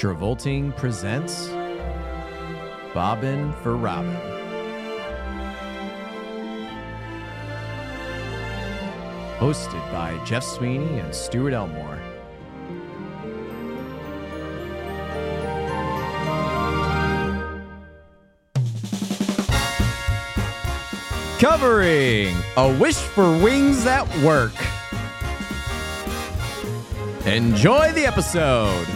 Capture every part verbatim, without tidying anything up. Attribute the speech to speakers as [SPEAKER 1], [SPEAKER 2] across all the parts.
[SPEAKER 1] Travolting presents Bobbin for Robin. Hosted by Jeff Sweeney and Stuart Elmore. Covering A Wish for Wings That Work. Enjoy the episode.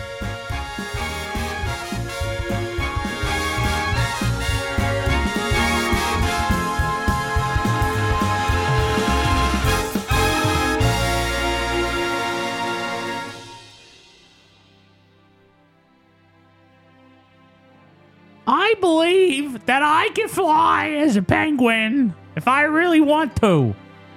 [SPEAKER 2] I believe that I can fly as a penguin if I really want to.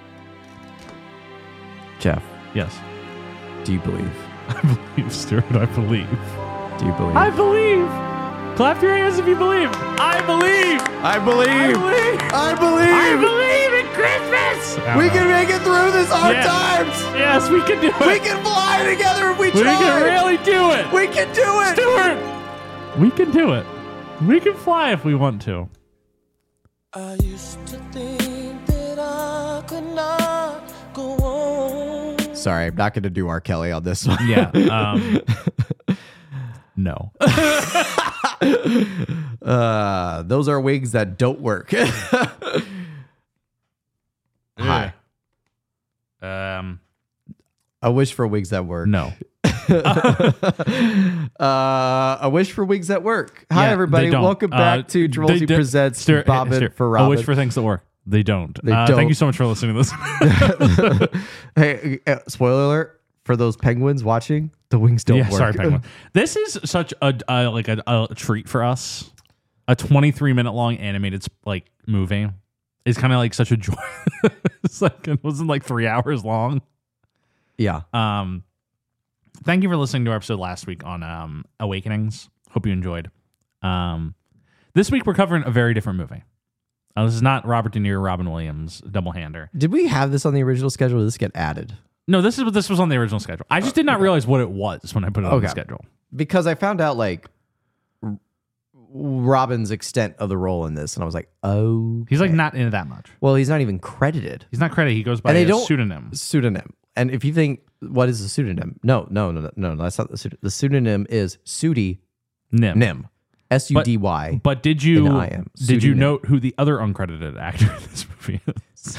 [SPEAKER 1] Jeff,
[SPEAKER 2] Yes.
[SPEAKER 1] do you believe?
[SPEAKER 2] I believe, Stuart. I believe.
[SPEAKER 1] Do you believe?
[SPEAKER 2] I believe. Clap your hands if you believe. I believe.
[SPEAKER 1] I believe.
[SPEAKER 2] I believe.
[SPEAKER 1] I believe.
[SPEAKER 2] I believe in Christmas.
[SPEAKER 1] We can make it through this hard
[SPEAKER 2] Yeah.
[SPEAKER 1] times.
[SPEAKER 2] Yes, we can do it.
[SPEAKER 1] We can fly together if we,
[SPEAKER 2] We
[SPEAKER 1] try.
[SPEAKER 2] can really do it.
[SPEAKER 1] We can do it.
[SPEAKER 2] Stuart. We can do it. We can fly if we want to.
[SPEAKER 3] I used to think that I could not go on.
[SPEAKER 1] Sorry, I'm not going to do R. Kelly on this one.
[SPEAKER 2] Yeah. Um, no.
[SPEAKER 1] uh, those are wigs that don't work. Hi.
[SPEAKER 2] Um.
[SPEAKER 1] A wish for wigs that work.
[SPEAKER 2] No.
[SPEAKER 1] uh, a wish for wigs that work. Hi,
[SPEAKER 2] Yeah,
[SPEAKER 1] everybody.
[SPEAKER 2] they don't.
[SPEAKER 1] Welcome back
[SPEAKER 2] Uh,
[SPEAKER 1] to
[SPEAKER 2] they
[SPEAKER 1] Travolta
[SPEAKER 2] do-
[SPEAKER 1] Presents
[SPEAKER 2] Stuart,
[SPEAKER 1] Bobbin
[SPEAKER 2] Stuart,
[SPEAKER 1] for
[SPEAKER 2] I
[SPEAKER 1] Robin.
[SPEAKER 2] wish for things that work. They don't.
[SPEAKER 1] They
[SPEAKER 2] uh,
[SPEAKER 1] don't.
[SPEAKER 2] Thank you so much for listening to this.
[SPEAKER 1] Hey, uh, spoiler alert for those penguins watching. The wings don't
[SPEAKER 2] yeah,
[SPEAKER 1] work.
[SPEAKER 2] sorry, Penguin. This is such a uh, like a, a treat for us. A twenty-three minute long animated like movie is kind of like such a joy. It's like it wasn't like three hours long.
[SPEAKER 1] Yeah.
[SPEAKER 2] Um, thank you for listening to our episode last week on um Awakenings. Hope you enjoyed. Um, this week we're covering a very different movie. Uh, this is not Robert De Niro, Robin Williams double hander.
[SPEAKER 1] Did we have this on the original schedule? Or did this get added?
[SPEAKER 2] No, this is what this was on the original schedule. I just did not realize what it was when I put it on
[SPEAKER 1] Okay.
[SPEAKER 2] the schedule.
[SPEAKER 1] Because I found out like R- Robin's extent of the role in this, and I was like, oh,
[SPEAKER 2] He's like not in it that much.
[SPEAKER 1] well, he's not even credited.
[SPEAKER 2] He's not credited. He goes by
[SPEAKER 1] And they
[SPEAKER 2] a
[SPEAKER 1] don't-
[SPEAKER 2] pseudonym.
[SPEAKER 1] Pseudonym. And if you think, what is a pseudonym? No, no, no, no, no. That's not the pseudonym. The pseudonym is Sudi
[SPEAKER 2] Nim.
[SPEAKER 1] Nim. S U D Y.
[SPEAKER 2] But did you
[SPEAKER 1] And I am
[SPEAKER 2] did you
[SPEAKER 1] pseudonym.
[SPEAKER 2] note who the other uncredited actor in this movie is?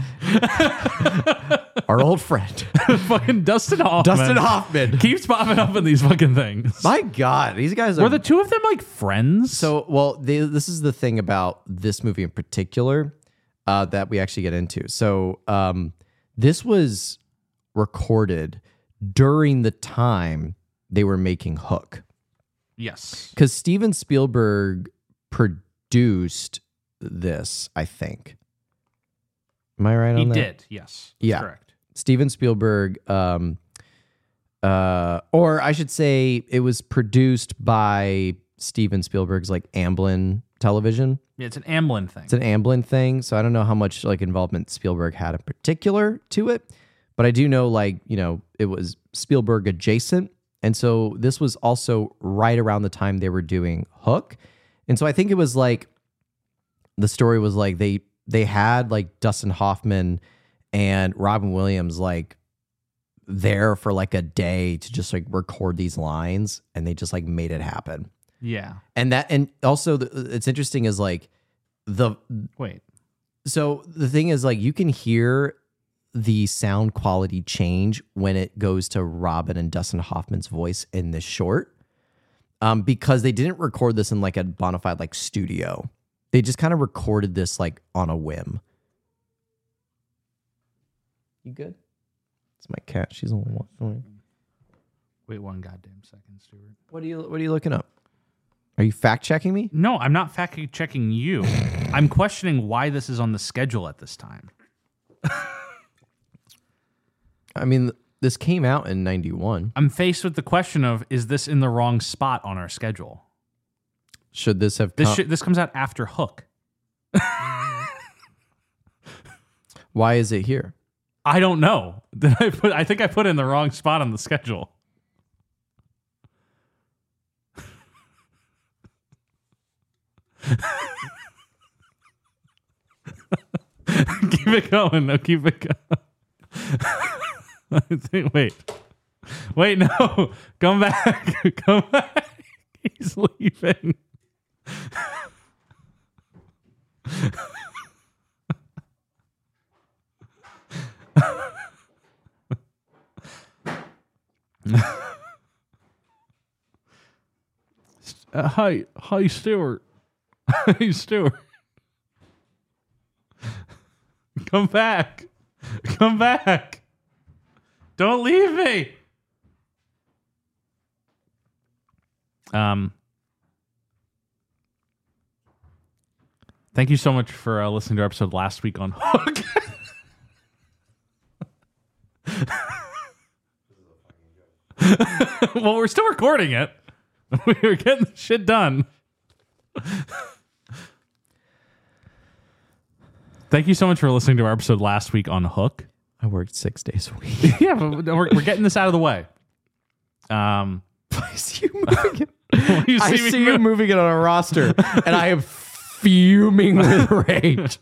[SPEAKER 1] Our old friend,
[SPEAKER 2] Fucking Dustin Hoffman.
[SPEAKER 1] Dustin Hoffman.
[SPEAKER 2] keeps popping up in these fucking things.
[SPEAKER 1] My God, these guys are.
[SPEAKER 2] Were the two of them like friends?
[SPEAKER 1] So, well, they, this is the thing about this movie in particular uh, that we actually get into. So, um, this was recorded during the time they were making Hook,
[SPEAKER 2] yes.
[SPEAKER 1] because Steven Spielberg produced this, I think. Am I right
[SPEAKER 2] He
[SPEAKER 1] on that?
[SPEAKER 2] did. Yes. That's
[SPEAKER 1] Yeah.
[SPEAKER 2] correct.
[SPEAKER 1] Steven Spielberg, um, uh, or I should say, it was produced by Steven Spielberg's like Amblin Television.
[SPEAKER 2] Yeah, it's an Amblin thing.
[SPEAKER 1] It's an Amblin thing, so I don't know how much like involvement Spielberg had in particular to it, but I do know like you know it was Spielberg adjacent, and so this was also right around the time they were doing Hook, and so I think it was like the story was like they they had like Dustin Hoffman and Robin Williams like there for like a day to just like record these lines, and they just like made it happen.
[SPEAKER 2] yeah.
[SPEAKER 1] And that, and also the, it's interesting is like the,
[SPEAKER 2] Wait.
[SPEAKER 1] so the thing is like you can hear the sound quality change when it goes to Robin and Dustin Hoffman's voice in this short, um, because they didn't record this in like a bona fide like studio. They just kind of recorded this like on a whim. You good? It's my cat. She's only one.
[SPEAKER 2] Wait one goddamn second, Stuart.
[SPEAKER 1] What are you, what are you looking up? Are you fact checking me?
[SPEAKER 2] No, I'm not fact checking you. I'm questioning why this is on the schedule at this time.
[SPEAKER 1] I mean, this came out in ninety-one.
[SPEAKER 2] I'm faced with the question of, is this in the wrong spot on our schedule?
[SPEAKER 1] Should this have
[SPEAKER 2] This
[SPEAKER 1] come-
[SPEAKER 2] sh- this comes out after Hook.
[SPEAKER 1] Why is it here?
[SPEAKER 2] I don't know. Did I put? I think I put it in the wrong spot on the schedule. Keep it going. No, keep it going. Wait. Wait, no. Come back. Come back. He's leaving. uh, hi, hi, Stuart. Hi, Stuart. Come back. Come back. Don't leave me. Um. Thank you so much for uh, listening to our episode last week on Hook. Well, we're still recording it. We were getting the shit done. Thank you so much for listening to our episode last week on Hook.
[SPEAKER 1] I worked six days a week.
[SPEAKER 2] Yeah, but we're, we're getting this out of the way. Um,
[SPEAKER 1] I see you moving it.
[SPEAKER 2] you
[SPEAKER 1] I
[SPEAKER 2] see,
[SPEAKER 1] see
[SPEAKER 2] me
[SPEAKER 1] you
[SPEAKER 2] move-
[SPEAKER 1] moving it on a roster, and I am fuming with rage.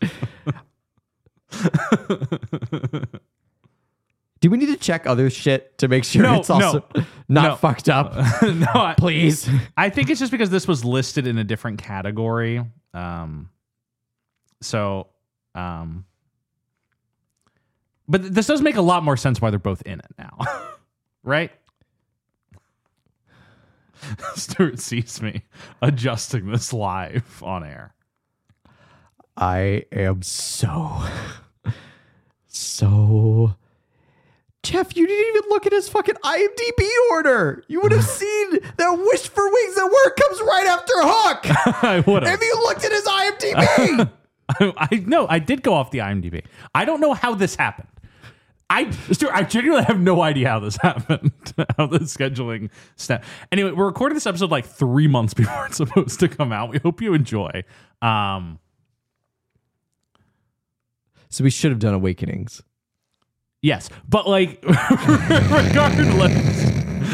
[SPEAKER 1] Do we need to check other shit to make sure
[SPEAKER 2] No,
[SPEAKER 1] it's also
[SPEAKER 2] no,
[SPEAKER 1] not
[SPEAKER 2] no.
[SPEAKER 1] fucked up?
[SPEAKER 2] no, I,
[SPEAKER 1] Please.
[SPEAKER 2] I think it's just because this was listed in a different category. Um, so, um, but th- this does make a lot more sense why they're both in it now, right? Stuart sees me adjusting this live on air.
[SPEAKER 1] I am so, so. Jeff, you didn't even look at his fucking I M D B order. You would have seen that Wish for Wings at Work comes right after Hook.
[SPEAKER 2] I would have.
[SPEAKER 1] Have you looked at his I M D B?
[SPEAKER 2] I, I no, I did go off the IMDb. I don't know how this happened. I Stuart, I genuinely have no idea how this happened. How the scheduling step. Anyway, we're recording this episode like three months before it's supposed to come out. We hope you enjoy. Um,
[SPEAKER 1] So we should have done Awakenings.
[SPEAKER 2] yes, but like regardless,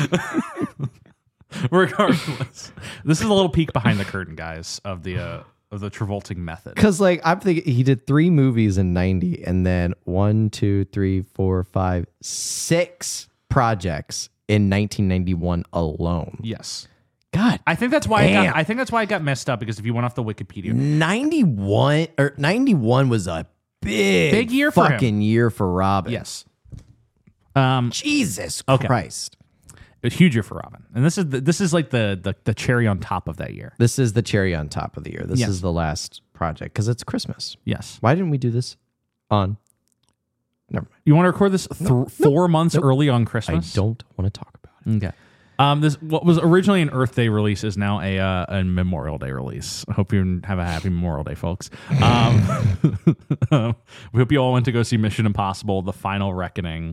[SPEAKER 2] regardless, this is a little peek behind the curtain, guys, of the uh, of the Travolting method.
[SPEAKER 1] Because like I'm thinking he did three movies in ninety and then one, two, three, four, five, six projects in nineteen ninety-one alone.
[SPEAKER 2] Yes.
[SPEAKER 1] God,
[SPEAKER 2] I think that's why I
[SPEAKER 1] Damn.
[SPEAKER 2] got I think that's why I got messed up, because if you went off the Wikipedia,
[SPEAKER 1] ninety-one or ninety-one was a big,
[SPEAKER 2] Big year for him.
[SPEAKER 1] fucking year for Robin.
[SPEAKER 2] yes. Um
[SPEAKER 1] Jesus
[SPEAKER 2] Okay.
[SPEAKER 1] Christ.
[SPEAKER 2] It was huge year for Robin. And this is the, this is like the, the the cherry on top of that year.
[SPEAKER 1] This is the cherry on top of the year. This
[SPEAKER 2] Yes.
[SPEAKER 1] is the last project because it's Christmas.
[SPEAKER 2] Yes.
[SPEAKER 1] Why didn't we do this on? Never mind.
[SPEAKER 2] You want to record this th- four months early on
[SPEAKER 1] I
[SPEAKER 2] Christmas?
[SPEAKER 1] don't want to talk about it.
[SPEAKER 2] Okay. Um, this what was originally an Earth Day release is now a uh, a Memorial Day release. I hope you have a happy Memorial Day, folks. Um, we hope you all went to go see Mission Impossible: The Final Reckoning.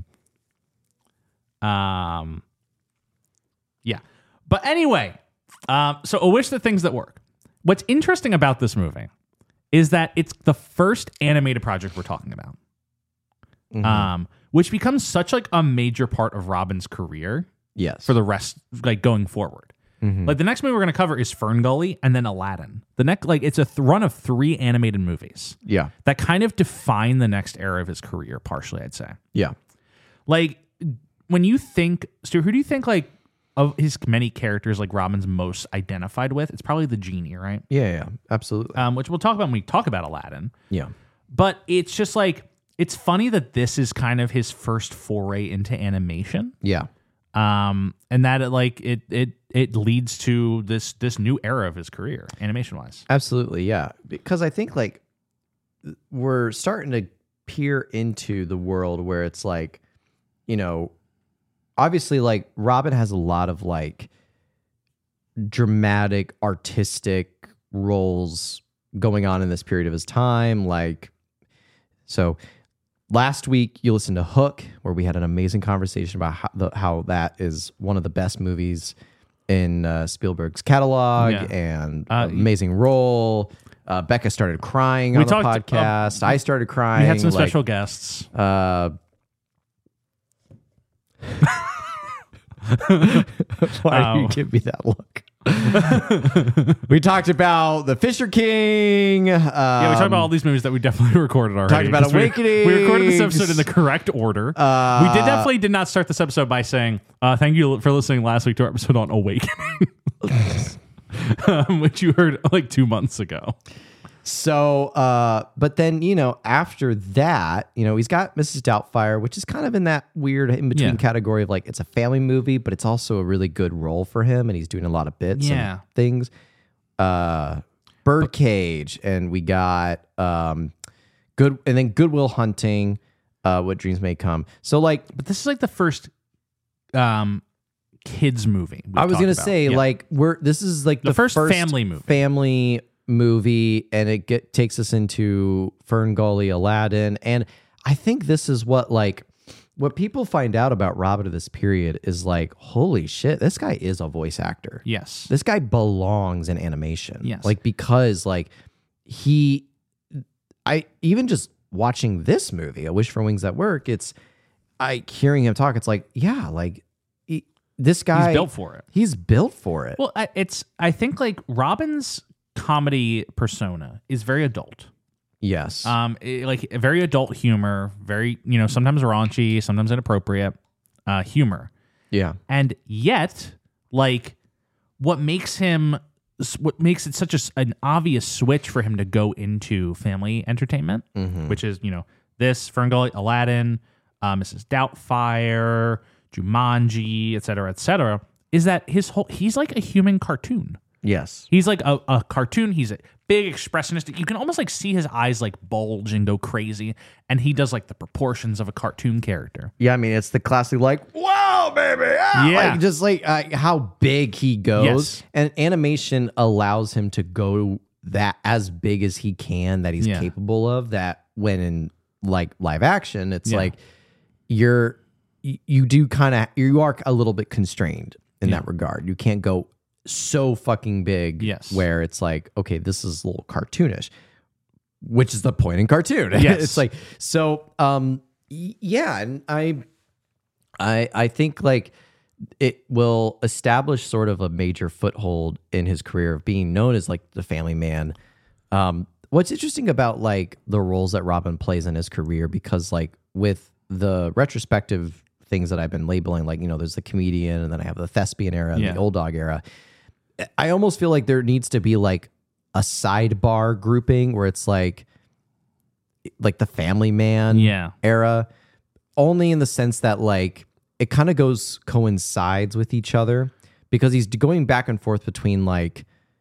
[SPEAKER 2] Um, yeah. But anyway, um, so a wish that things that work. What's interesting about this movie is that it's the first animated project we're talking about,
[SPEAKER 1] Mm-hmm.
[SPEAKER 2] um, which becomes such like a major part of Robin's career
[SPEAKER 1] Yes.
[SPEAKER 2] for the rest, like going forward.
[SPEAKER 1] Mhm.
[SPEAKER 2] Like the next movie we're going to cover is Fern Gully and then Aladdin. The next, like it's a th- run of three animated movies
[SPEAKER 1] Yeah.
[SPEAKER 2] that kind of define the next era of his career. Partially, I'd say.
[SPEAKER 1] Yeah.
[SPEAKER 2] Like when you think, Stuart, who do you think like of his many characters like Robin's most identified with? It's probably the genie, right?
[SPEAKER 1] Yeah. Yeah. Absolutely.
[SPEAKER 2] Um, which we'll talk about when we talk about Aladdin.
[SPEAKER 1] yeah.
[SPEAKER 2] But it's just like it's funny that this is kind of his first foray into animation.
[SPEAKER 1] Yeah.
[SPEAKER 2] Um, and that it like it it it leads to this this new era of his career, animation wise.
[SPEAKER 1] Absolutely. Yeah. Because I think like we're starting to peer into the world where it's like, you know, obviously like Robin has a lot of like dramatic, artistic roles going on in this period of his time. Like, so last week you listened to Hook, where we had an amazing conversation about how, the, how that is one of the best movies in uh, Spielberg's catalog
[SPEAKER 2] Yeah.
[SPEAKER 1] and
[SPEAKER 2] Uh,
[SPEAKER 1] amazing role. Uh, Becca started crying
[SPEAKER 2] We
[SPEAKER 1] on the
[SPEAKER 2] talked, uh,
[SPEAKER 1] podcast. I started crying.
[SPEAKER 2] We had some
[SPEAKER 1] like,
[SPEAKER 2] special guests.
[SPEAKER 1] Uh, why do you
[SPEAKER 2] Oh.
[SPEAKER 1] give me that look? We talked about The Fisher King. Um,
[SPEAKER 2] Yeah, we talked about all these movies that we definitely recorded already.
[SPEAKER 1] Talked about
[SPEAKER 2] 'cause we-
[SPEAKER 1] Awakenings.
[SPEAKER 2] We, recorded this episode in the correct order.
[SPEAKER 1] Uh,
[SPEAKER 2] we did definitely did not start this episode by saying, uh, thank you for listening last week to our episode on Awakening, um, which you heard like two months ago.
[SPEAKER 1] So, uh, but then, you know, after that, you know, he's got Missus Doubtfire, which is kind of in that weird in between
[SPEAKER 2] Yeah.
[SPEAKER 1] category of like, it's a family movie, but it's also a really good role for him. And he's doing a lot of bits
[SPEAKER 2] Yeah.
[SPEAKER 1] and things. Uh, Birdcage. And we got, um, good, and then Goodwill Hunting, uh, What Dreams May Come. So like,
[SPEAKER 2] But this is like the first um, kids movie. we've
[SPEAKER 1] I was
[SPEAKER 2] talked
[SPEAKER 1] going to
[SPEAKER 2] about.
[SPEAKER 1] say
[SPEAKER 2] Yeah.
[SPEAKER 1] like, we're, this is like
[SPEAKER 2] The
[SPEAKER 1] the,
[SPEAKER 2] first family movie.
[SPEAKER 1] family movie, and it get takes us into Fern Gully, Aladdin, and I think this is what like what people find out about Robin of this period is like, holy shit, this guy is a voice actor.
[SPEAKER 2] Yes.
[SPEAKER 1] This guy belongs in animation.
[SPEAKER 2] Yes.
[SPEAKER 1] Like because like he, I even just watching this movie, A Wish for Wings That Work, it's I hearing him talk, it's like yeah, like he, this guy
[SPEAKER 2] He's built for it.
[SPEAKER 1] He's built for it.
[SPEAKER 2] Well, I, it's I think like Robin's comedy persona is very adult.
[SPEAKER 1] Yes.
[SPEAKER 2] Um, it- like very adult humor, very you know sometimes raunchy, sometimes inappropriate uh, humor,
[SPEAKER 1] yeah.
[SPEAKER 2] and yet like what makes him what makes it such a, s- an obvious switch for him to go into family entertainment, which is you know this Ferngully, Aladdin, uh, Missus Doubtfire, Jumanji, et cetera, et cetera, is that his whole he's like a human cartoon.
[SPEAKER 1] Yes.
[SPEAKER 2] He's like a, a cartoon. He's a big expressionistic. You can almost like see his eyes like bulge and go crazy. And he does like the proportions of a cartoon character.
[SPEAKER 1] Yeah, I mean, it's the classic, like, wow, baby. ah,"
[SPEAKER 2] Yeah.
[SPEAKER 1] Like, just like uh, how big he goes.
[SPEAKER 2] Yes.
[SPEAKER 1] And animation allows him to go that as big as he can, that he's
[SPEAKER 2] Yeah.
[SPEAKER 1] capable of, that when in like live action, it's
[SPEAKER 2] Yeah.
[SPEAKER 1] like you're, y- you do kind of, you are a little bit constrained in
[SPEAKER 2] Yeah.
[SPEAKER 1] that regard. You can't go so fucking big
[SPEAKER 2] Yes.
[SPEAKER 1] where it's like, okay, this is a little cartoonish, which is the point in cartoon.
[SPEAKER 2] Yes.
[SPEAKER 1] It's like, so, um, y- yeah, and I, I, I think like it will establish sort of a major foothold in his career of being known as like the family man. Um, what's interesting about like the roles that Robin plays in his career, because like with the retrospective things that I've been labeling, like, you know, there's the comedian and then I have the thespian era and
[SPEAKER 2] Yeah.
[SPEAKER 1] the old dog era. I almost feel like there needs to be like a sidebar grouping where it's like, like the family man
[SPEAKER 2] Yeah.
[SPEAKER 1] era, only in the sense that like it kind of goes coincides with each other, because he's going back and forth between like,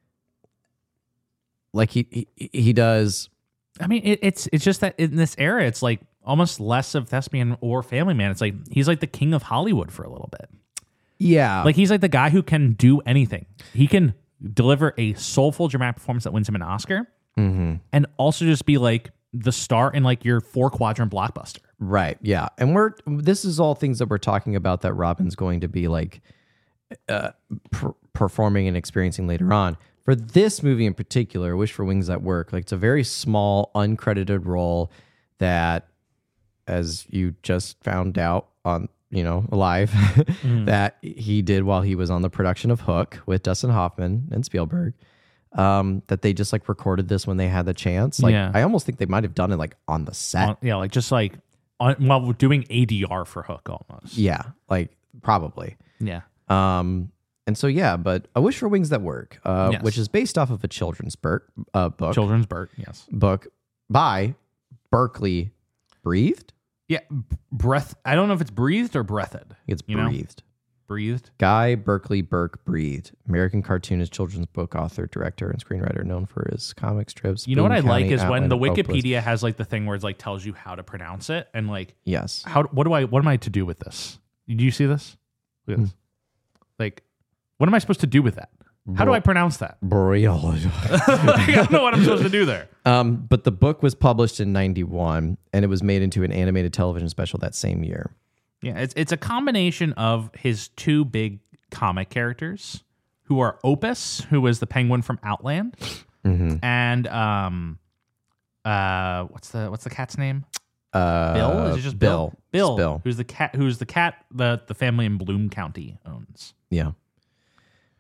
[SPEAKER 1] like he he, he does.
[SPEAKER 2] I mean, it, it's it's just that in this era, it's like almost less of thespian or family man. It's like he's like the king of Hollywood for a little bit.
[SPEAKER 1] Yeah.
[SPEAKER 2] Like he's like the guy who can do anything. He can deliver a soulful dramatic performance that wins him an Oscar,
[SPEAKER 1] Mhm.
[SPEAKER 2] and also just be like the star in like your four quadrant blockbuster.
[SPEAKER 1] Right. Yeah. And we're, this is all things that we're talking about that Robin's going to be like uh, per- performing and experiencing later on. For this movie in particular, Wish for Wings That Work, like it's a very small, uncredited role that, as you just found out on, you know, live, that he did while he was on the production of Hook with Dustin Hoffman and Spielberg. Um, that they just like recorded this when they had the chance. Like,
[SPEAKER 2] Yeah.
[SPEAKER 1] I almost think they might have done it like on the set.
[SPEAKER 2] On- yeah, like just like on, while we're doing A D R for Hook almost.
[SPEAKER 1] Yeah, like probably.
[SPEAKER 2] Yeah.
[SPEAKER 1] Um, and so yeah, but A Wish for Wings That Work, uh,
[SPEAKER 2] Yes.
[SPEAKER 1] which is based off of a children's book, uh, book,
[SPEAKER 2] Children's Burt. Yes.
[SPEAKER 1] book by Berkeley Breathed.
[SPEAKER 2] Yeah. b- Breath. I don't know if it's breathed or breathed.
[SPEAKER 1] It's
[SPEAKER 2] You know?
[SPEAKER 1] breathed.
[SPEAKER 2] Breathed.
[SPEAKER 1] Guy Berkeley Burke Breathed, American cartoonist, children's book author, director, and screenwriter, known for his comic strips.
[SPEAKER 2] You know what
[SPEAKER 1] Boone
[SPEAKER 2] I like
[SPEAKER 1] County,
[SPEAKER 2] is when the
[SPEAKER 1] Outland, Hopeless.
[SPEAKER 2] Wikipedia has like the thing where it's like tells you how to pronounce it and like
[SPEAKER 1] Yes.
[SPEAKER 2] how what do I what am I to do with this? Do you see this? Look at this. Like, what am I supposed to do with that? How do I pronounce that?
[SPEAKER 1] Boreal.
[SPEAKER 2] I don't know what I'm supposed to do there.
[SPEAKER 1] Um, but the book was published in ninety-one, and it was made into an animated television special that same year.
[SPEAKER 2] Yeah, it's it's a combination of his two big comic characters, who are Opus, who is the penguin from Outland, and um, uh, what's the what's the cat's name?
[SPEAKER 1] Uh,
[SPEAKER 2] Bill? Is it just Bill?
[SPEAKER 1] Bill.
[SPEAKER 2] Bill,
[SPEAKER 1] It's Bill.
[SPEAKER 2] who's the cat? Who's the cat? The the family in Bloom County owns.
[SPEAKER 1] Yeah.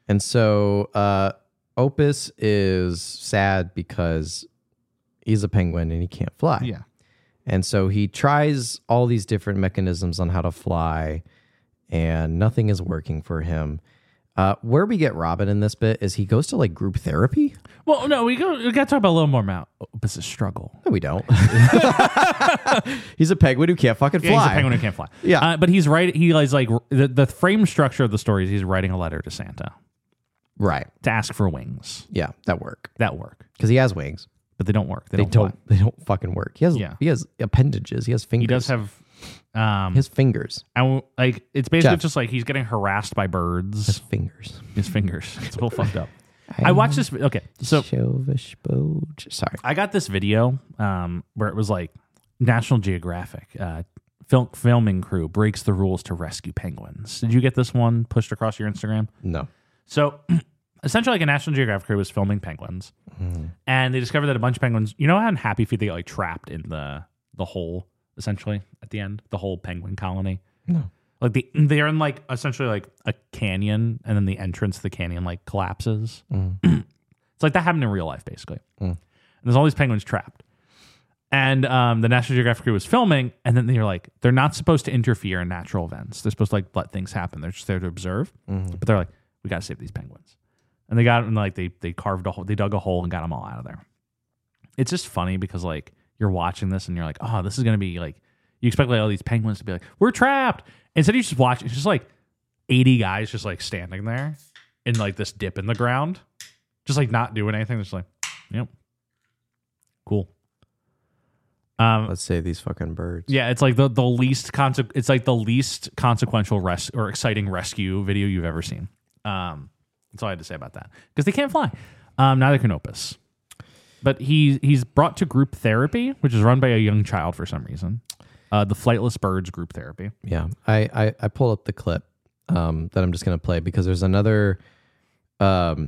[SPEAKER 1] And so uh, Opus is sad because he's a penguin and he can't fly.
[SPEAKER 2] Yeah.
[SPEAKER 1] And so he tries all these different mechanisms on how to fly, and nothing is working for him. Uh, where we get Robin in this bit is he goes to like group therapy.
[SPEAKER 2] Well, no, we go. We got to talk about a little more about Opus's struggle.
[SPEAKER 1] No, we don't. He's a penguin who can't fucking fly.
[SPEAKER 2] Yeah, he's a penguin who can't fly.
[SPEAKER 1] Yeah.
[SPEAKER 2] uh, but he's right. He is like the the frame structure of the story is he's writing a letter to Santa
[SPEAKER 1] Right.
[SPEAKER 2] to ask for wings
[SPEAKER 1] Yeah, that work
[SPEAKER 2] that work,
[SPEAKER 1] because he has wings.
[SPEAKER 2] but they don't work. They,
[SPEAKER 1] They
[SPEAKER 2] don't.
[SPEAKER 1] don't.
[SPEAKER 2] fly.
[SPEAKER 1] They don't fucking work. He has.
[SPEAKER 2] Yeah.
[SPEAKER 1] He has appendages. He has fingers.
[SPEAKER 2] He does have. Um,
[SPEAKER 1] his fingers.
[SPEAKER 2] and like it's basically
[SPEAKER 1] Jeff.
[SPEAKER 2] just like he's getting harassed by birds.
[SPEAKER 1] His fingers.
[SPEAKER 2] His fingers. It's a little fucked up. I watched this. Okay, so
[SPEAKER 1] Sorry.
[SPEAKER 2] I got this video um, where it was like National Geographic uh, film filming crew breaks the rules to rescue penguins. Did you get this one pushed across your Instagram?
[SPEAKER 1] No.
[SPEAKER 2] So essentially, like a National Geographic crew was filming penguins,
[SPEAKER 1] Mm.
[SPEAKER 2] and they discovered that a bunch of penguins. You know how in Happy Feet they get like trapped in the the hole essentially at the end, the whole penguin colony.
[SPEAKER 1] No.
[SPEAKER 2] Like they they're in like essentially like a canyon, and then the entrance to the canyon like collapses.
[SPEAKER 1] Mm.
[SPEAKER 2] It's like that happened in real life, basically.
[SPEAKER 1] Mm.
[SPEAKER 2] And there's all these penguins trapped. And um, the National Geographic crew was filming, and then they're like, they're not supposed to interfere in natural events. They're supposed to like let things happen. They're just there to observe.
[SPEAKER 1] Mm.
[SPEAKER 2] But they're like, we got to save these penguins. And they got and like they they carved a hole, they dug a hole and got them all out of there. It's just funny because like you're watching this and you're like, oh, this is gonna be like, you expect like all these penguins to be like, we're trapped. Instead, you just watch. It's just like eighty guys just like standing there in like this dip in the ground, just like not doing anything. Just like, yep, cool. Um,
[SPEAKER 1] Let's save these fucking birds.
[SPEAKER 2] yeah, it's like the the least conse- It's like the least consequential res- or exciting rescue video you've ever seen. Um, that's all I had to say about that because they can't fly. Um, neither can Opus. But he he's brought to group therapy, which is run by a young child for some reason. Uh, the Flightless Birds group therapy.
[SPEAKER 1] Yeah. I, I, I pulled up the clip um, that I'm just going to play because there's another um,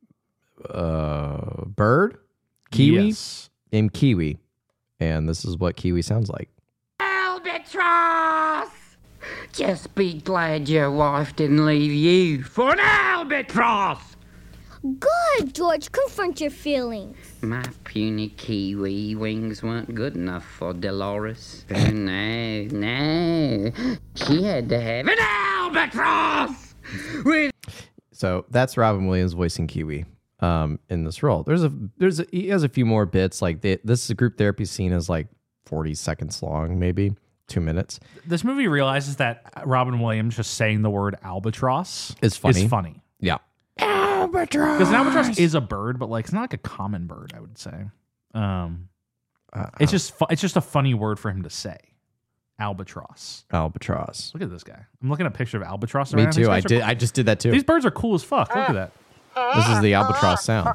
[SPEAKER 1] uh, bird, Kiwi,
[SPEAKER 2] Yes.
[SPEAKER 1] named Kiwi. And this is what Kiwi sounds like.
[SPEAKER 4] Albatross! Just be glad your wife didn't leave you for an albatross!
[SPEAKER 5] Good, George. Confront your feelings.
[SPEAKER 4] My puny kiwi wings weren't good enough for Dolores. Oh, no, no. She had to have an albatross! With
[SPEAKER 1] So that's Robin Williams voicing Kiwi um, in this role. There's a there's a, he has a few more bits like they, this group therapy scene is like forty seconds long, maybe two minutes.
[SPEAKER 2] This movie realizes that Robin Williams just saying the word albatross
[SPEAKER 1] It's funny.
[SPEAKER 2] is funny.
[SPEAKER 1] Yeah.
[SPEAKER 2] Because an albatross is a bird, but like it's not like a common bird, I would say. Um,
[SPEAKER 1] Uh,
[SPEAKER 2] it's just fu- it's just a funny word for him to say. Albatross.
[SPEAKER 1] albatross.
[SPEAKER 2] Look at this guy. I'm looking at a picture of albatross.
[SPEAKER 1] Me
[SPEAKER 2] right now. These
[SPEAKER 1] too. I
[SPEAKER 2] guys are
[SPEAKER 1] did.
[SPEAKER 2] cool.
[SPEAKER 1] I just did that too.
[SPEAKER 2] These birds are cool as fuck. Look at that.
[SPEAKER 1] This is the albatross sound.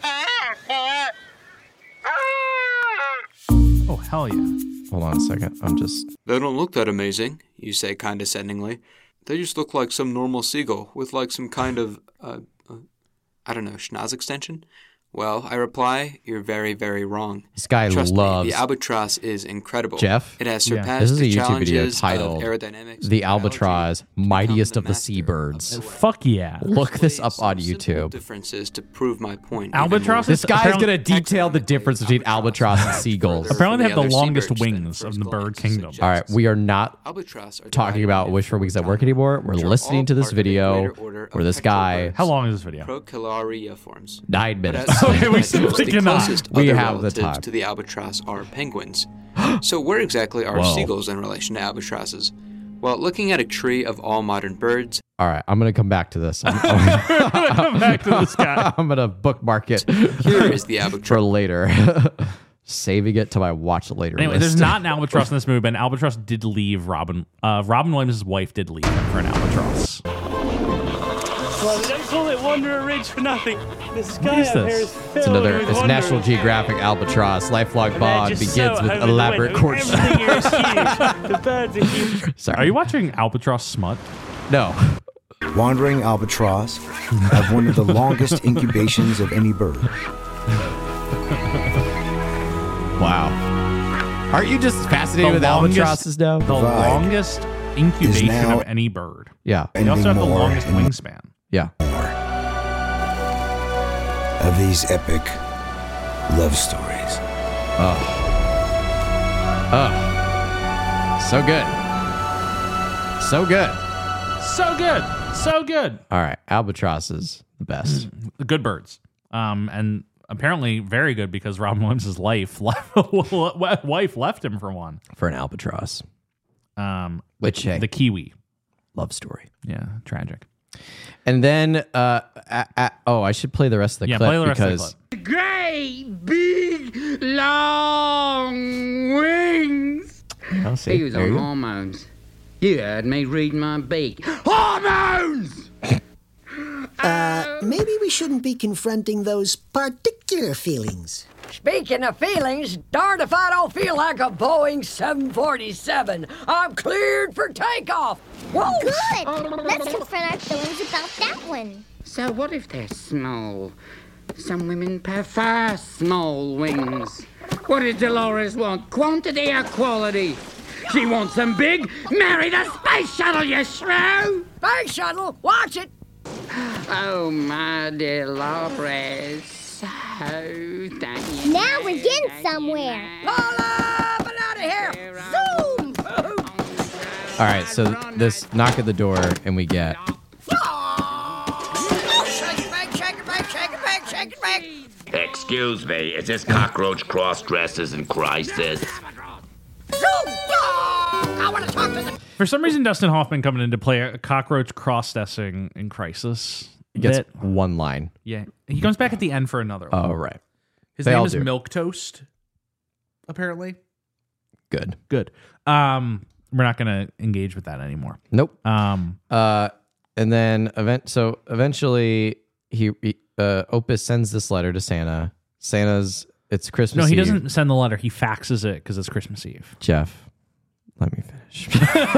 [SPEAKER 2] Oh hell yeah!
[SPEAKER 1] Hold on a second. I'm just.
[SPEAKER 6] They don't look that amazing, you say condescendingly. They just look like some normal seagull with like some kind of, uh, uh, I don't know, schnoz extension? Well, I reply, you're very, very wrong.
[SPEAKER 1] This guy
[SPEAKER 6] Trust
[SPEAKER 1] loves
[SPEAKER 6] me, the albatross is incredible.
[SPEAKER 1] Jeff?
[SPEAKER 6] It has
[SPEAKER 2] Yeah.
[SPEAKER 6] surpassed
[SPEAKER 1] This is a
[SPEAKER 6] the
[SPEAKER 1] YouTube video
[SPEAKER 6] challenges
[SPEAKER 1] titled
[SPEAKER 6] of aerodynamics.
[SPEAKER 1] "The
[SPEAKER 6] and
[SPEAKER 1] Albatross,
[SPEAKER 6] biology to
[SPEAKER 1] Mightiest
[SPEAKER 6] become
[SPEAKER 1] of the
[SPEAKER 6] master
[SPEAKER 1] Seabirds."
[SPEAKER 6] of the way.
[SPEAKER 2] Fuck yeah!
[SPEAKER 1] Look this up
[SPEAKER 6] Some
[SPEAKER 1] on
[SPEAKER 6] simple
[SPEAKER 1] YouTube.
[SPEAKER 6] differences to prove my point.
[SPEAKER 2] Albatross
[SPEAKER 6] even
[SPEAKER 2] is-
[SPEAKER 1] This guy's
[SPEAKER 2] apparently-
[SPEAKER 1] gonna detail the difference between albatross and seagulls.
[SPEAKER 2] Apparently they have the
[SPEAKER 6] other
[SPEAKER 2] longest
[SPEAKER 6] seabirds than
[SPEAKER 2] wings of
[SPEAKER 6] first
[SPEAKER 2] the bird
[SPEAKER 6] glance
[SPEAKER 2] kingdom.
[SPEAKER 6] suggests.
[SPEAKER 1] All right, we are not
[SPEAKER 6] Albatross are
[SPEAKER 1] talking
[SPEAKER 6] divided
[SPEAKER 1] about
[SPEAKER 6] into
[SPEAKER 1] Wish for
[SPEAKER 6] four
[SPEAKER 1] Wings that Work
[SPEAKER 6] genera,
[SPEAKER 1] anymore. We're
[SPEAKER 6] which are
[SPEAKER 1] listening
[SPEAKER 6] all
[SPEAKER 1] to this
[SPEAKER 6] part of the
[SPEAKER 1] video
[SPEAKER 6] greater order of
[SPEAKER 1] where this
[SPEAKER 6] pectoral
[SPEAKER 1] guy-
[SPEAKER 6] birds.
[SPEAKER 2] How long is this video?
[SPEAKER 6] Procellaria forms.
[SPEAKER 1] nine
[SPEAKER 6] But
[SPEAKER 1] minutes.
[SPEAKER 6] as such,
[SPEAKER 2] Okay, we
[SPEAKER 6] I
[SPEAKER 2] simply
[SPEAKER 6] suppose the
[SPEAKER 2] cannot.
[SPEAKER 6] closest
[SPEAKER 1] We
[SPEAKER 6] other
[SPEAKER 1] have the
[SPEAKER 6] relatives
[SPEAKER 1] time.
[SPEAKER 6] to the albatross are penguins. So where exactly are
[SPEAKER 1] Whoa.
[SPEAKER 6] seagulls in relation to albatrosses? Well, looking at a tree of all modern birds,
[SPEAKER 1] All right, I'm gonna come back to this. I'm,
[SPEAKER 2] Come back to this guy.
[SPEAKER 1] I'm gonna bookmark it
[SPEAKER 6] here is the
[SPEAKER 1] for
[SPEAKER 6] albatross.
[SPEAKER 1] later. Saving it till I watch it later.
[SPEAKER 2] Anyway,
[SPEAKER 1] list.
[SPEAKER 2] there's not an albatross in this movie, but an albatross did leave Robin. Uh, Robin Williams' wife did leave him for an albatross.
[SPEAKER 7] Well, they don't call it Wanderer Ridge for nothing. The sky
[SPEAKER 2] is
[SPEAKER 7] up here
[SPEAKER 2] this?
[SPEAKER 7] is filled
[SPEAKER 1] It's another.
[SPEAKER 7] with
[SPEAKER 1] It's National
[SPEAKER 7] wanderers.
[SPEAKER 1] Geographic albatross. Lifelong
[SPEAKER 7] They're
[SPEAKER 1] bond
[SPEAKER 7] just
[SPEAKER 1] begins
[SPEAKER 7] so
[SPEAKER 1] with
[SPEAKER 7] over the
[SPEAKER 1] elaborate
[SPEAKER 7] window.
[SPEAKER 1] courtship.
[SPEAKER 7] Everything here is huge. The birds are huge.
[SPEAKER 1] Sorry.
[SPEAKER 2] Are you watching Albatross Smut?
[SPEAKER 1] No.
[SPEAKER 8] Wandering albatross have one of the longest incubations of any bird.
[SPEAKER 1] Wow. Aren't you just fascinated
[SPEAKER 2] The
[SPEAKER 1] with
[SPEAKER 2] longest-
[SPEAKER 1] albatrosses now?
[SPEAKER 2] The
[SPEAKER 8] Vibe
[SPEAKER 2] longest incubation
[SPEAKER 8] now
[SPEAKER 2] of any bird.
[SPEAKER 1] Yeah.
[SPEAKER 2] They also have the
[SPEAKER 8] more
[SPEAKER 2] longest
[SPEAKER 8] and
[SPEAKER 2] wingspan.
[SPEAKER 1] Yeah.
[SPEAKER 8] of these epic love stories.
[SPEAKER 1] Oh. Oh. So good. So good.
[SPEAKER 2] So good. So good.
[SPEAKER 1] All right. Albatross is the best.
[SPEAKER 2] The Good Birds. Um, and apparently very good because Robin Williams' life left, wife left him for one.
[SPEAKER 1] For an albatross.
[SPEAKER 2] Um,
[SPEAKER 1] Which,
[SPEAKER 2] the,
[SPEAKER 1] hey,
[SPEAKER 2] the Kiwi.
[SPEAKER 1] love story.
[SPEAKER 2] Yeah, tragic.
[SPEAKER 1] And then, uh, a, a, oh, I should play the rest of the
[SPEAKER 2] Yeah,
[SPEAKER 1] clip
[SPEAKER 2] play the rest
[SPEAKER 1] because
[SPEAKER 2] of the clip.
[SPEAKER 4] Great big long wings.
[SPEAKER 1] I'll see.
[SPEAKER 4] He was
[SPEAKER 1] There
[SPEAKER 4] on
[SPEAKER 1] you go.
[SPEAKER 4] hormones. You heard me read my beak. Hormones!
[SPEAKER 9] Uh, maybe we shouldn't be confronting those particular feelings.
[SPEAKER 10] Speaking of feelings, darned if I don't feel like a Boeing seven forty-seven. I'm cleared for takeoff. Whoa!
[SPEAKER 5] Good. Let's confront our feelings about that one.
[SPEAKER 4] So what if they're small? Some women prefer small wings. What does Dolores want? Quantity or quality? She wants them big. Marry the space shuttle, you shrew!
[SPEAKER 10] Space shuttle, watch it.
[SPEAKER 4] Oh, my Dolores. So, thank you.
[SPEAKER 5] Now we're getting somewhere.
[SPEAKER 10] Lola, but out of here. Zoom!
[SPEAKER 1] All right, so this knock at the door, and we get
[SPEAKER 10] Shake it back, shake it back, shake it back, shake it back.
[SPEAKER 11] Excuse me, is this cockroach cross-dressers in crisis?
[SPEAKER 10] Zoom! Oh, I want to talk to the...
[SPEAKER 2] For some reason, Dustin Hoffman coming in to play a cockroach cross-dressing in Crisis.
[SPEAKER 1] he gets
[SPEAKER 2] That-
[SPEAKER 1] one line.
[SPEAKER 2] yeah, he comes back at the end for another one.
[SPEAKER 1] Oh, right.
[SPEAKER 2] His
[SPEAKER 1] They
[SPEAKER 2] name
[SPEAKER 1] all
[SPEAKER 2] is
[SPEAKER 1] do.
[SPEAKER 2] Milk Toast, apparently.
[SPEAKER 1] Good.
[SPEAKER 2] Good. Um, we're not going to engage with that anymore.
[SPEAKER 1] Nope.
[SPEAKER 2] Um,
[SPEAKER 1] Uh, and then event. So eventually, he, he uh, Opus sends this letter to Santa. Santa's. It's Christmas.
[SPEAKER 2] no, he
[SPEAKER 1] Eve.
[SPEAKER 2] doesn't send the letter. He faxes it because it's Christmas Eve.
[SPEAKER 1] Jeff, let me finish.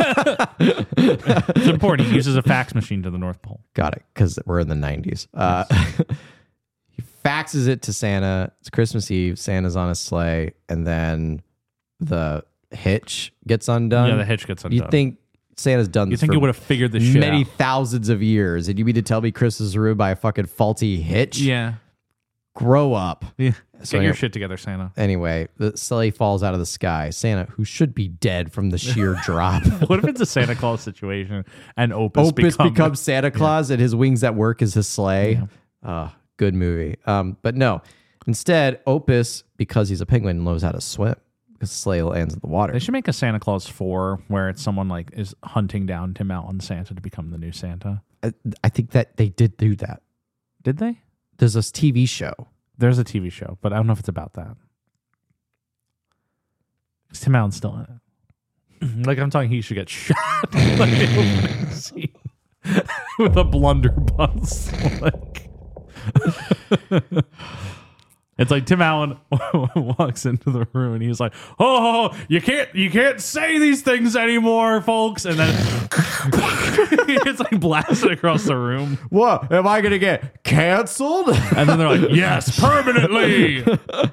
[SPEAKER 2] It's important. He uses a fax machine to the North Pole.
[SPEAKER 1] Got it, because we're in the nineties. Uh, he faxes it to Santa. It's Christmas Eve. Santa's on a sleigh, and then the hitch gets undone.
[SPEAKER 2] Yeah, the hitch gets undone.
[SPEAKER 1] You think Santa's done
[SPEAKER 2] You
[SPEAKER 1] this
[SPEAKER 2] think
[SPEAKER 1] for
[SPEAKER 2] he would have figured this shit
[SPEAKER 1] many
[SPEAKER 2] out?
[SPEAKER 1] thousands of years, and you mean to tell me Christmas is ruined by a fucking faulty hitch?
[SPEAKER 2] Yeah.
[SPEAKER 1] Grow up.
[SPEAKER 2] Yeah.
[SPEAKER 1] So
[SPEAKER 2] Get your
[SPEAKER 1] anyway-
[SPEAKER 2] shit together, Santa.
[SPEAKER 1] Anyway, the sleigh falls out of the sky. Santa, who should be dead from the sheer drop.
[SPEAKER 2] What if it's a Santa Claus situation and Opus,
[SPEAKER 1] Opus
[SPEAKER 2] become,
[SPEAKER 1] becomes Santa Claus and his wings at work is his sleigh. Uh, good movie. Um, but no, instead, Opus, because he's a penguin, knows how to swim because the sleigh lands in the water.
[SPEAKER 2] They should make a Santa Claus four where it's someone like is hunting down Tim Allen Santa to become the new Santa.
[SPEAKER 1] I, I think that they did do that.
[SPEAKER 2] Did they?
[SPEAKER 1] There's this T V show.
[SPEAKER 2] There's a T V show, but I don't know if it's about that. Is Tim Allen still in it? Like I'm talking, he should get shot like the opening scene with a blunderbuss. Like, it's like Tim Allen walks into the room and he's like, "Oh, you can't, you can't say these things anymore, folks." And then it's like blasted across the room.
[SPEAKER 1] What? Am I going to get canceled?
[SPEAKER 2] And then they're like, "Yes, permanently."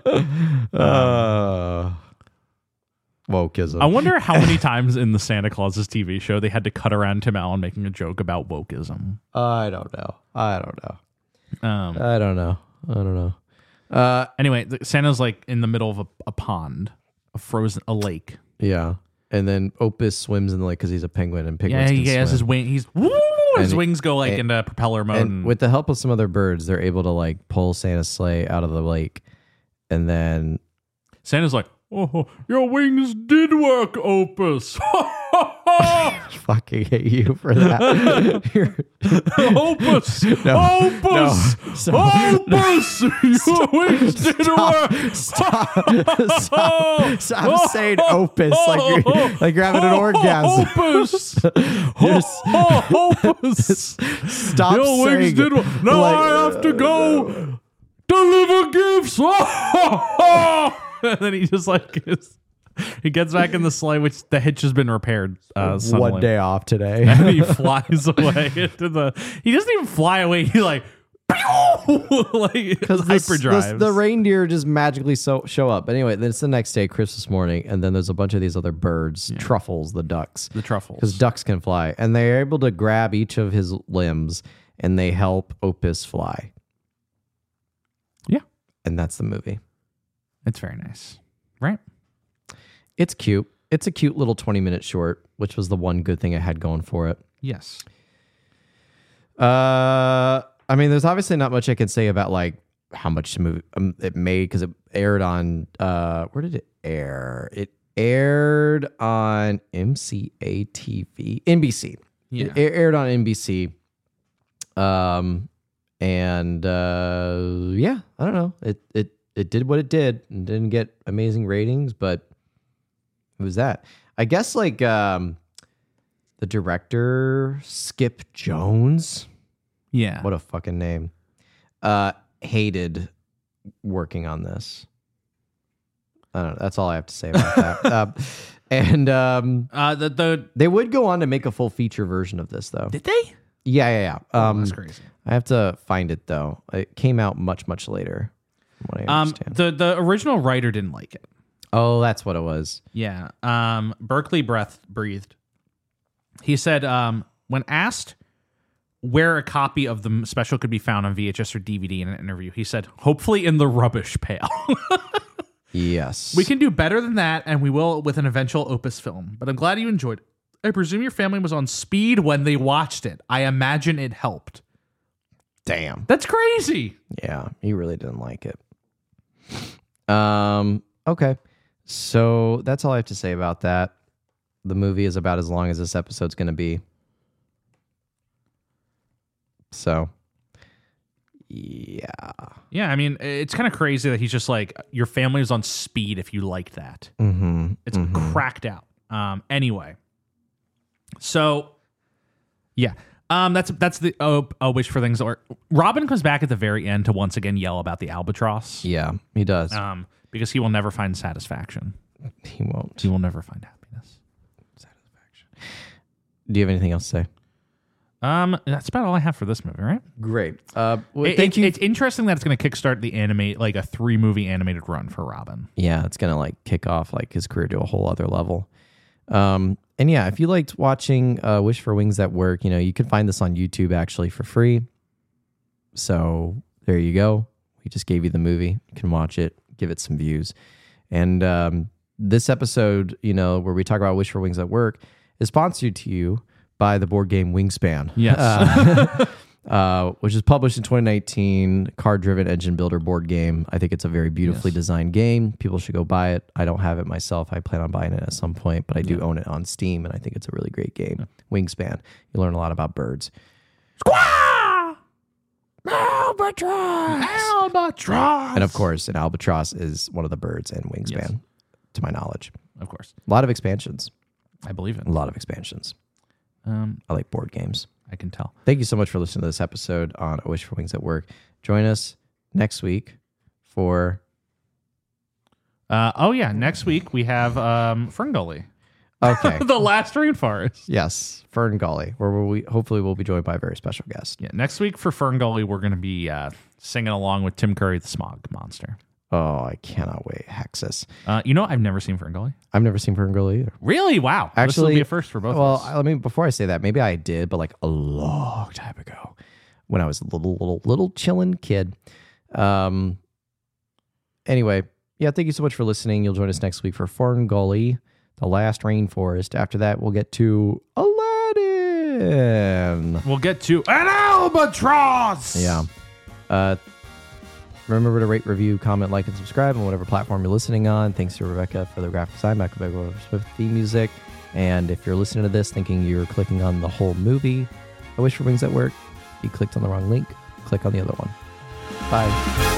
[SPEAKER 1] Uh, wokeism.
[SPEAKER 2] I wonder how many times in the Santa Claus's T V show they had to cut around Tim Allen making a joke about wokeism.
[SPEAKER 1] I don't know. I don't know.
[SPEAKER 2] Um,
[SPEAKER 1] I don't know. I don't know. Uh,
[SPEAKER 2] anyway, the, Santa's like in the middle of a, a pond, a frozen, a lake.
[SPEAKER 1] Yeah. And then Opus swims in the lake because he's a penguin and penguins
[SPEAKER 2] Yeah, he
[SPEAKER 1] can
[SPEAKER 2] has
[SPEAKER 1] swim.
[SPEAKER 2] his wing. He's woo, his
[SPEAKER 1] And-
[SPEAKER 2] wings go like
[SPEAKER 1] and-
[SPEAKER 2] into propeller mode.
[SPEAKER 1] And
[SPEAKER 2] And
[SPEAKER 1] with the help of some other birds, they're able to like pull Santa's sleigh out of the lake. And then
[SPEAKER 2] Santa's like, "Oh, your wings did work, Opus."
[SPEAKER 1] fucking hate you for that. You're-
[SPEAKER 2] Opus,
[SPEAKER 1] No,
[SPEAKER 2] Opus,
[SPEAKER 1] no. So-
[SPEAKER 2] Opus, your wings did work.
[SPEAKER 1] Stop, stop, stop saying Opus like you're, like you're having an orgasm.
[SPEAKER 2] Opus,
[SPEAKER 1] Just-
[SPEAKER 2] Opus.
[SPEAKER 1] Stop
[SPEAKER 2] Your wings
[SPEAKER 1] saying
[SPEAKER 2] did
[SPEAKER 1] it.
[SPEAKER 2] work. Now
[SPEAKER 1] Like-
[SPEAKER 2] I have to go deliver gifts. And then he just like is, he gets back in the sleigh, which the hitch has been repaired. Uh, suddenly.
[SPEAKER 1] One day off today.
[SPEAKER 2] And he flies away into the. He doesn't even fly away. He like, like
[SPEAKER 1] Because
[SPEAKER 2] hyperdrives.
[SPEAKER 1] the reindeer just magically so show up. But anyway, then it's the next day, Christmas morning, and then there's a bunch of these other birds, truffles, the ducks.
[SPEAKER 2] The truffles.
[SPEAKER 1] Because ducks can fly. And they're able to grab each of his limbs and they help Opus fly. And that's the movie.
[SPEAKER 2] It's very nice, right?
[SPEAKER 1] It's cute. It's a cute little twenty minute short, which was the one good thing I had going for it.
[SPEAKER 2] Yes.
[SPEAKER 1] Uh, I mean, there's obviously not much I can say about like how much the movie um, it made because it aired on. Uh, where did it air? It aired on M C A T V, N B C.
[SPEAKER 2] Yeah.
[SPEAKER 1] It aired on N B C. Um, and uh, yeah, I don't know. It it it did what it did and didn't get amazing ratings, but it was that. I guess like um, the director Skip Jones.
[SPEAKER 2] Yeah.
[SPEAKER 1] What a fucking name. Uh, hated working on this. I don't know. That's all I have to say about that. Uh, and um,
[SPEAKER 2] uh, the the
[SPEAKER 1] they would go on to make a full feature version of this, though.
[SPEAKER 2] Did they?
[SPEAKER 1] Yeah, yeah, yeah. Um,
[SPEAKER 2] oh, that's crazy.
[SPEAKER 1] I have to find it though. It came out much, much later. From what I
[SPEAKER 2] um,
[SPEAKER 1] understand.
[SPEAKER 2] the the original writer didn't like it.
[SPEAKER 1] Oh, that's what it was.
[SPEAKER 2] Yeah. Um, Berkeley breath breathed. He said, um, when asked where a copy of the special could be found on V H S or D V D in an interview, he said, "Hopefully in the rubbish pail."
[SPEAKER 1] Yes.
[SPEAKER 2] We can do better than that, and we will with an eventual Opus film. But I'm glad you enjoyed it. I presume your family was on speed when they watched it. I imagine it helped.
[SPEAKER 1] Damn.
[SPEAKER 2] That's crazy.
[SPEAKER 1] Yeah, he really didn't like it. Um. Okay. So that's all I have to say about that. The movie is about as long as this episode's going to be. So, yeah.
[SPEAKER 2] Yeah, I mean, it's kind of crazy that he's just like, your family is on speed if you liked that.
[SPEAKER 1] Mm-hmm.
[SPEAKER 2] It's
[SPEAKER 1] mm-hmm.
[SPEAKER 2] cracked out. Um. Anyway. So, yeah. Um. That's that's the oh, oh wish for things. Or Robin comes back at the very end to once again yell about the albatross.
[SPEAKER 1] Yeah, he does.
[SPEAKER 2] Um. Because he will never find satisfaction.
[SPEAKER 1] He won't.
[SPEAKER 2] He will never find happiness.
[SPEAKER 1] Satisfaction. Do you have anything else to say?
[SPEAKER 2] Um, that's about all I have for this movie, right?
[SPEAKER 1] Great. Uh, well,
[SPEAKER 2] it,
[SPEAKER 1] thank
[SPEAKER 2] it,
[SPEAKER 1] you.
[SPEAKER 2] It's interesting that it's going to kickstart the animate like a three movie animated run for Robin.
[SPEAKER 1] Yeah, it's gonna like kick off like his career to a whole other level. Um, and yeah, if you liked watching uh, Wish for Wings at Work, you know you can find this on YouTube actually for free. So there you go. We just gave you the movie. You can watch it, give it some views, and um, this episode, you know, where we talk about Wish for Wings at Work, is sponsored to you by the board game Wingspan.
[SPEAKER 2] Yes.
[SPEAKER 1] Uh, uh, which is published in twenty nineteen, card-driven engine builder board game. I think it's a very beautifully
[SPEAKER 2] Yes.
[SPEAKER 1] designed game. People should go buy it. I don't have it myself. I plan on buying it at some point, but I do
[SPEAKER 2] Yeah.
[SPEAKER 1] own it on Steam, and I think it's a really great game. Wingspan. You learn a lot about birds.
[SPEAKER 2] Albatross! Albatross!
[SPEAKER 1] And of course, an albatross is one of the birds in Wingspan,
[SPEAKER 2] Yes.
[SPEAKER 1] to my knowledge.
[SPEAKER 2] Of course.
[SPEAKER 1] A lot of expansions.
[SPEAKER 2] I believe it.
[SPEAKER 1] A lot of expansions.
[SPEAKER 2] Um,
[SPEAKER 1] I like board games.
[SPEAKER 2] I can tell.
[SPEAKER 1] Thank you so much for listening to this episode on A Wish for Wings at Work. Join us next week for...
[SPEAKER 2] Uh, oh, yeah. Next week, we have um, Ferngully.
[SPEAKER 1] Okay.
[SPEAKER 2] The last rainforest.
[SPEAKER 1] Yes, Fern Gully, where we hopefully we'll be joined by a very special guest.
[SPEAKER 2] Yeah. Next week for Ferngully, we're going to be uh, singing along with Tim Curry, the Smog Monster.
[SPEAKER 1] Oh, I cannot wait. Hexus.
[SPEAKER 2] Uh, you know, I've never seen Ferngully.
[SPEAKER 1] I've never seen Fern Gully either.
[SPEAKER 2] Really? Wow.
[SPEAKER 1] Actually,
[SPEAKER 2] this will be a first for both
[SPEAKER 1] well,
[SPEAKER 2] of us.
[SPEAKER 1] I mean, before I say that, maybe I did, but like a long time ago when I was a little, little, little chillin' kid. Um. Anyway, yeah, thank you so much for listening. You'll join us next week for Fern Gully, the last rainforest. After that, we'll get to Aladdin.
[SPEAKER 2] We'll get to an albatross.
[SPEAKER 1] Yeah. Uh, remember to rate, review, comment, like, and subscribe on whatever platform you're listening on. Thanks to Rebecca for the graphic design, Michael Begler for Swift theme music. And if you're listening to this thinking you're clicking on the whole movie, I Wish for Wings at Work, you clicked on the wrong link. Click on the other one. Bye.